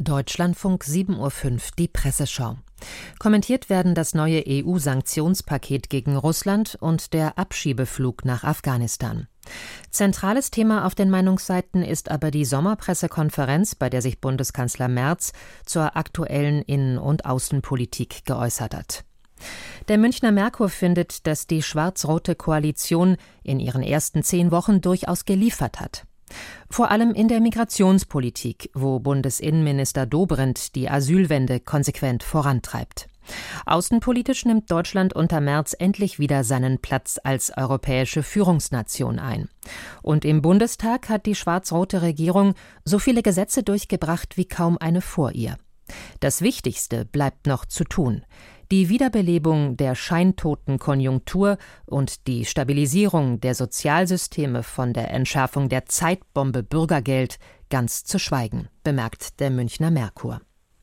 Deutschlandfunk 7:05 Uhr, die Presseschau. Kommentiert werden das neue EU-Sanktionspaket gegen Russland und der Abschiebeflug nach Afghanistan. Zentrales Thema auf den Meinungsseiten ist aber die Sommerpressekonferenz, bei der sich Bundeskanzler Merz zur aktuellen Innen- und Außenpolitik geäußert hat. Der Münchner Merkur findet, dass die schwarz-rote Koalition in ihren ersten 10 Wochen durchaus geliefert hat. Vor allem in der Migrationspolitik, wo Bundesinnenminister Dobrindt die Asylwende konsequent vorantreibt. Außenpolitisch nimmt Deutschland unter Merz endlich wieder seinen Platz als europäische Führungsnation ein. Und im Bundestag hat die schwarz-rote Regierung so viele Gesetze durchgebracht wie kaum eine vor ihr. Das Wichtigste bleibt noch zu tun: die Wiederbelebung der scheintoten Konjunktur und die Stabilisierung der Sozialsysteme, von der Entschärfung der Zeitbombe Bürgergeld ganz zu schweigen, bemerkt der Münchner Merkur.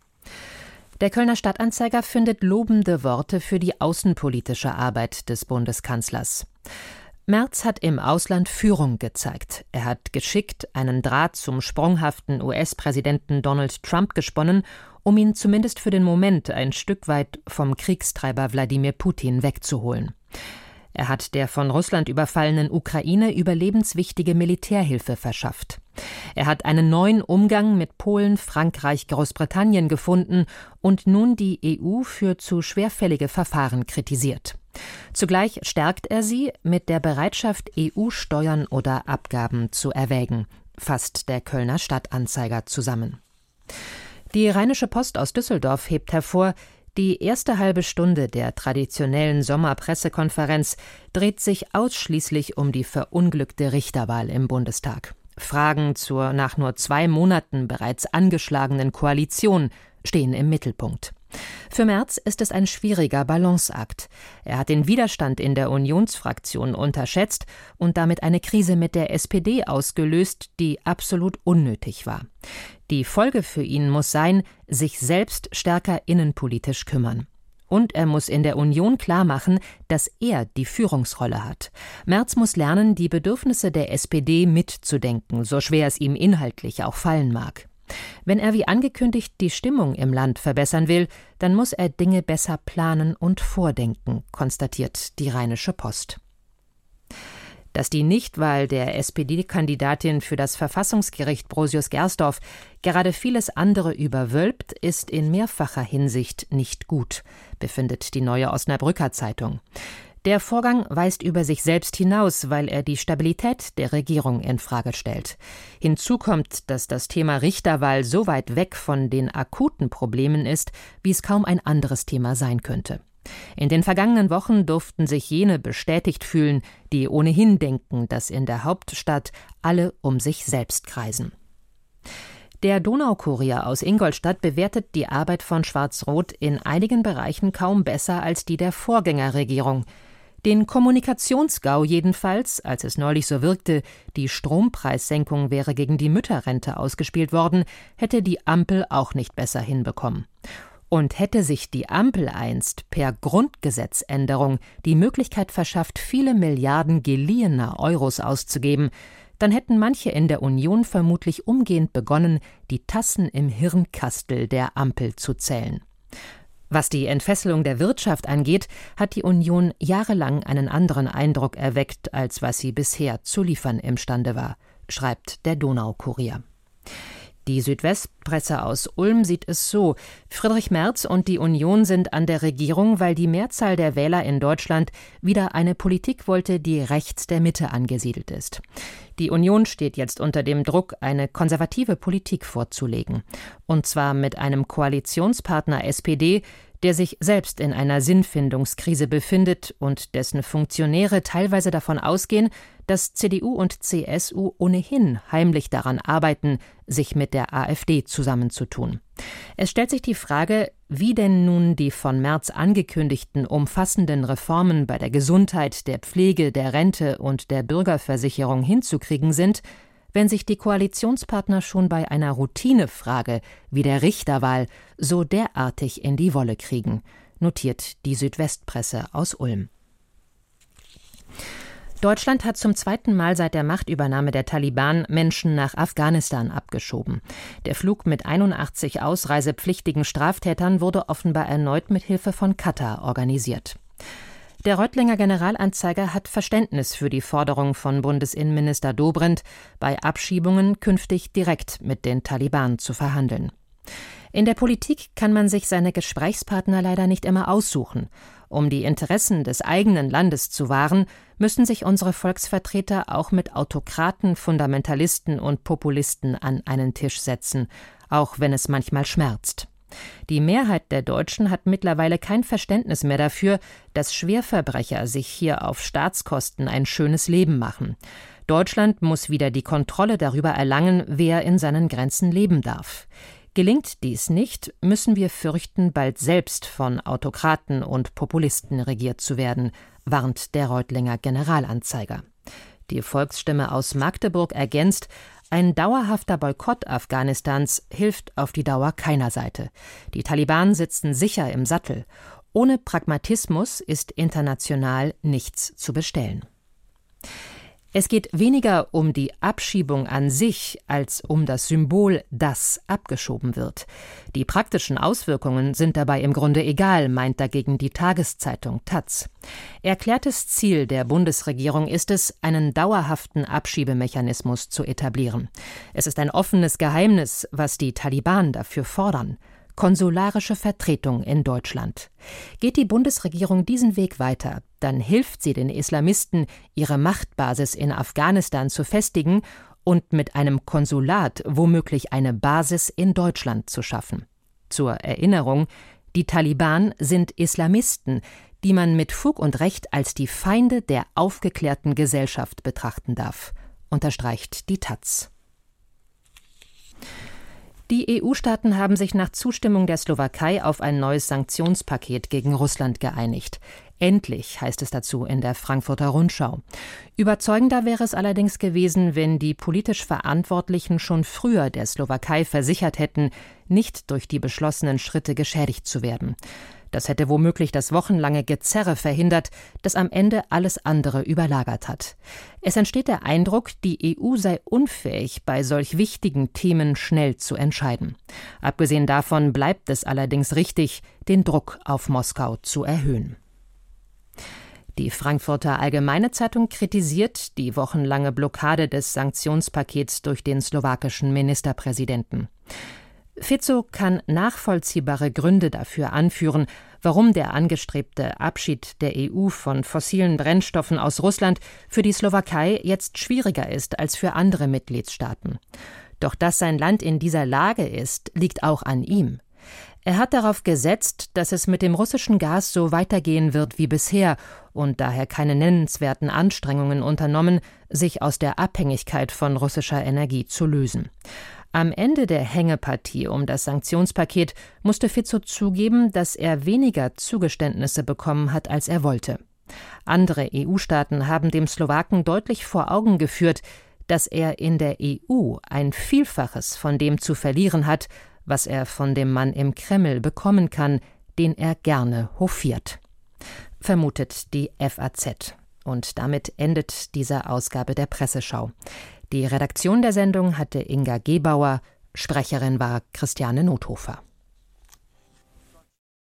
Der Kölner Stadtanzeiger findet lobende Worte für die außenpolitische Arbeit des Bundeskanzlers. Merz hat im Ausland Führung gezeigt. Er hat geschickt einen Draht zum sprunghaften US-Präsidenten Donald Trump gesponnen, um ihn zumindest für den Moment ein Stück weit vom Kriegstreiber Wladimir Putin wegzuholen. Er hat der von Russland überfallenen Ukraine überlebenswichtige Militärhilfe verschafft. Er hat einen neuen Umgang mit Polen, Frankreich, Großbritannien gefunden und nun die EU für zu schwerfällige Verfahren kritisiert. Zugleich stärkt er sie mit der Bereitschaft, EU-Steuern oder Abgaben zu erwägen, fasst der Kölner Stadtanzeiger zusammen. Die Rheinische Post aus Düsseldorf hebt hervor: Die erste halbe Stunde der traditionellen Sommerpressekonferenz dreht sich ausschließlich um die verunglückte Richterwahl im Bundestag. Fragen zur nach nur 2 Monaten bereits angeschlagenen Koalition stehen im Mittelpunkt. Für Merz ist es ein schwieriger Balanceakt. Er hat den Widerstand in der Unionsfraktion unterschätzt und damit eine Krise mit der SPD ausgelöst, die absolut unnötig war. Die Folge für ihn muss sein, sich selbst stärker innenpolitisch kümmern. Und er muss in der Union klarmachen, dass er die Führungsrolle hat. Merz muss lernen, die Bedürfnisse der SPD mitzudenken, so schwer es ihm inhaltlich auch fallen mag. Wenn er wie angekündigt die Stimmung im Land verbessern will, dann muss er Dinge besser planen und vordenken, konstatiert die Rheinische Post. Dass die Nichtwahl der SPD-Kandidatin für das Verfassungsgericht Brosius-Gersdorf gerade vieles andere überwölbt, ist in mehrfacher Hinsicht nicht gut, befindet die Neue Osnabrücker Zeitung. Der Vorgang weist über sich selbst hinaus, weil er die Stabilität der Regierung infrage stellt. Hinzu kommt, dass das Thema Richterwahl so weit weg von den akuten Problemen ist, wie es kaum ein anderes Thema sein könnte. In den vergangenen Wochen durften sich jene bestätigt fühlen, die ohnehin denken, dass in der Hauptstadt alle um sich selbst kreisen. Der Donaukurier aus Ingolstadt bewertet die Arbeit von Schwarz-Rot in einigen Bereichen kaum besser als die der Vorgängerregierung. Den Kommunikationsgau jedenfalls, als es neulich so wirkte, die Strompreissenkung wäre gegen die Mütterrente ausgespielt worden, hätte die Ampel auch nicht besser hinbekommen. Und hätte sich die Ampel einst per Grundgesetzänderung die Möglichkeit verschafft, viele Milliarden geliehener Euros auszugeben, dann hätten manche in der Union vermutlich umgehend begonnen, die Tassen im Hirnkastel der Ampel zu zählen. Was die Entfesselung der Wirtschaft angeht, hat die Union jahrelang einen anderen Eindruck erweckt, als was sie bisher zu liefern imstande war, schreibt der Donaukurier. Die Südwestpresse aus Ulm sieht es so: Friedrich Merz und die Union sind an der Regierung, weil die Mehrzahl der Wähler in Deutschland wieder eine Politik wollte, die rechts der Mitte angesiedelt ist. Die Union steht jetzt unter dem Druck, eine konservative Politik vorzulegen. Und zwar mit einem Koalitionspartner SPD, der sich selbst in einer Sinnfindungskrise befindet und dessen Funktionäre teilweise davon ausgehen, dass CDU und CSU ohnehin heimlich daran arbeiten, sich mit der AfD zusammenzutun. Es stellt sich die Frage, wie denn nun die von Merz angekündigten umfassenden Reformen bei der Gesundheit, der Pflege, der Rente und der Bürgerversicherung hinzukriegen sind, wenn sich die Koalitionspartner schon bei einer Routinefrage wie der Richterwahl so derartig in die Wolle kriegen, notiert die Südwestpresse aus Ulm. Deutschland hat zum zweiten Mal seit der Machtübernahme der Taliban Menschen nach Afghanistan abgeschoben. Der Flug mit 81 ausreisepflichtigen Straftätern wurde offenbar erneut mit Hilfe von Katar organisiert. Der Reutlinger Generalanzeiger hat Verständnis für die Forderung von Bundesinnenminister Dobrindt, bei Abschiebungen künftig direkt mit den Taliban zu verhandeln. In der Politik kann man sich seine Gesprächspartner leider nicht immer aussuchen. Um die Interessen des eigenen Landes zu wahren, müssen sich unsere Volksvertreter auch mit Autokraten, Fundamentalisten und Populisten an einen Tisch setzen, auch wenn es manchmal schmerzt. Die Mehrheit der Deutschen hat mittlerweile kein Verständnis mehr dafür, dass Schwerverbrecher sich hier auf Staatskosten ein schönes Leben machen. Deutschland muss wieder die Kontrolle darüber erlangen, wer in seinen Grenzen leben darf. Gelingt dies nicht, müssen wir fürchten, bald selbst von Autokraten und Populisten regiert zu werden, warnt der Reutlinger Generalanzeiger. Die Volksstimme aus Magdeburg ergänzt: Ein dauerhafter Boykott Afghanistans hilft auf die Dauer keiner Seite. Die Taliban sitzen sicher im Sattel. Ohne Pragmatismus ist international nichts zu bestellen. Es geht weniger um die Abschiebung an sich als um das Symbol, das abgeschoben wird. Die praktischen Auswirkungen sind dabei im Grunde egal, meint dagegen die Tageszeitung taz. Erklärtes Ziel der Bundesregierung ist es, einen dauerhaften Abschiebemechanismus zu etablieren. Es ist ein offenes Geheimnis, was die Taliban dafür fordern: konsularische Vertretung in Deutschland. Geht die Bundesregierung diesen Weg weiter, dann hilft sie den Islamisten, ihre Machtbasis in Afghanistan zu festigen und mit einem Konsulat womöglich eine Basis in Deutschland zu schaffen. Zur Erinnerung: Die Taliban sind Islamisten, die man mit Fug und Recht als die Feinde der aufgeklärten Gesellschaft betrachten darf, unterstreicht die taz. Die EU-Staaten haben sich nach Zustimmung der Slowakei auf ein neues Sanktionspaket gegen Russland geeinigt. Endlich, heißt es dazu in der Frankfurter Rundschau. Überzeugender wäre es allerdings gewesen, wenn die politisch Verantwortlichen schon früher der Slowakei versichert hätten, nicht durch die beschlossenen Schritte geschädigt zu werden. Das hätte womöglich das wochenlange Gezerre verhindert, das am Ende alles andere überlagert hat. Es entsteht der Eindruck, die EU sei unfähig, bei solch wichtigen Themen schnell zu entscheiden. Abgesehen davon bleibt es allerdings richtig, den Druck auf Moskau zu erhöhen. Die Frankfurter Allgemeine Zeitung kritisiert die wochenlange Blockade des Sanktionspakets durch den slowakischen Ministerpräsidenten. Fico kann nachvollziehbare Gründe dafür anführen, warum der angestrebte Abschied der EU von fossilen Brennstoffen aus Russland für die Slowakei jetzt schwieriger ist als für andere Mitgliedstaaten. Doch dass sein Land in dieser Lage ist, liegt auch an ihm. Er hat darauf gesetzt, dass es mit dem russischen Gas so weitergehen wird wie bisher und daher keine nennenswerten Anstrengungen unternommen, sich aus der Abhängigkeit von russischer Energie zu lösen. Am Ende der Hängepartie um das Sanktionspaket musste Fico zugeben, dass er weniger Zugeständnisse bekommen hat, als er wollte. Andere EU-Staaten haben dem Slowaken deutlich vor Augen geführt, dass er in der EU ein Vielfaches von dem zu verlieren hat, was er von dem Mann im Kreml bekommen kann, den er gerne hofiert. Vermutet die FAZ. Und damit endet diese Ausgabe der Presseschau. Die Redaktion der Sendung hatte Inga Gebauer, Sprecherin war Christiane Nothofer.